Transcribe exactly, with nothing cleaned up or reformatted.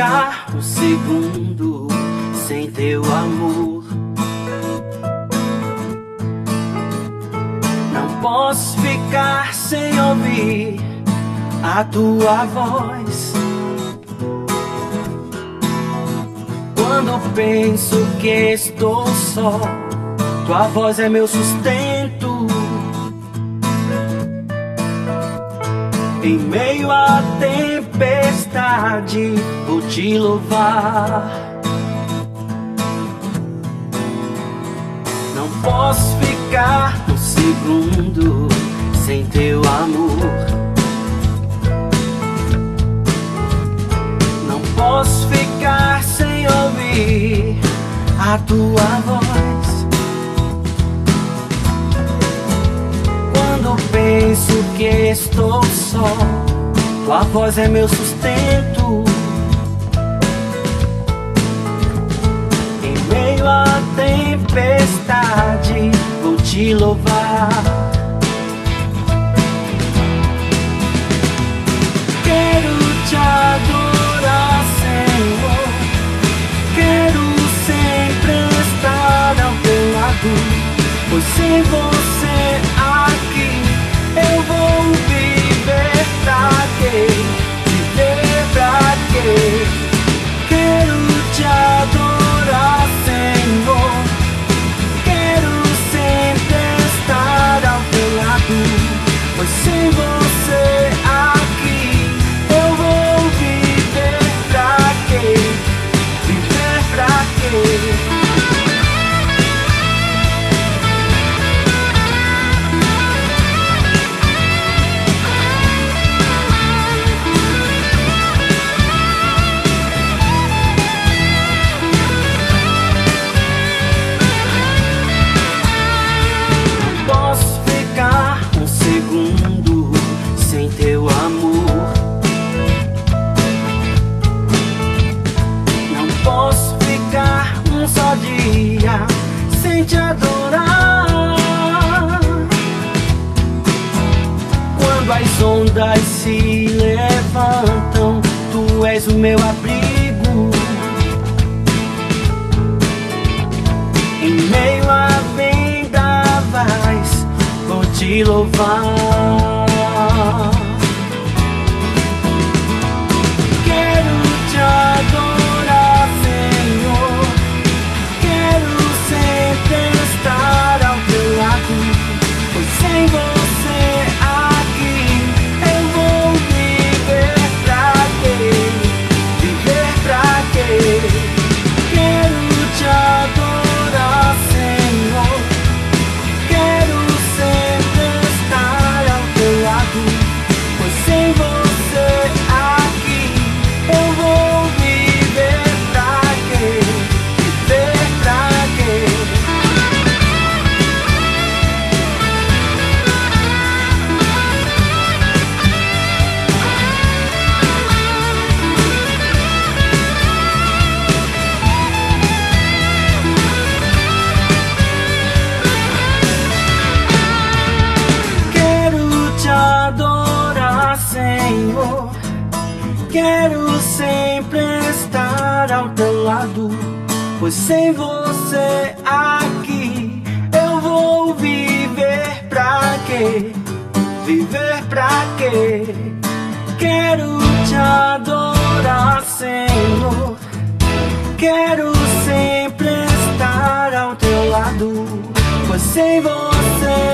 ficar um segundo sem teu amor. Não posso ficar sem ouvir a tua voz. Quando penso que estou só, tua voz é meu sustento. Em meio à tempestade, vou te louvar. Não posso ficar um segundo sem teu amor. Não posso ficar sem ouvir a tua voz. Quando penso que estou só, tua voz é meu sustento. Em meio à tempestade, vou te louvar. Quero te adorar, Senhor. Quero sempre estar ao teu lado, pois sem você aqui eu vou viver pra quê? Viver pra quê? Quero te adorar, Senhor. Quero sempre estar ao teu lado, pois sem você aqui eu vou viver pra quê? Viver pra quê? Sem teu amor, não posso ficar um só dia sem te adorar. Quando as ondas se levantam, tu és o meu abrigo. Em meio a vendavais, vou te louvar. Quero te adorar, Senhor. Quero sempre estar ao teu lado, pois sem você aqui eu vou viver pra quê? Viver pra quê? Quero te adorar, Senhor. Quero sempre estar ao teu lado, pois sem você aqui eu vou viver pra quê? Viver pra quê? Quero te adorar, Senhor. Quero sempre estar ao teu lado, pois sem você aqui eu vou viver pra quê? Viver pra quê? Quero te adorar, Senhor. Quero sempre estar ao teu lado, pois sem você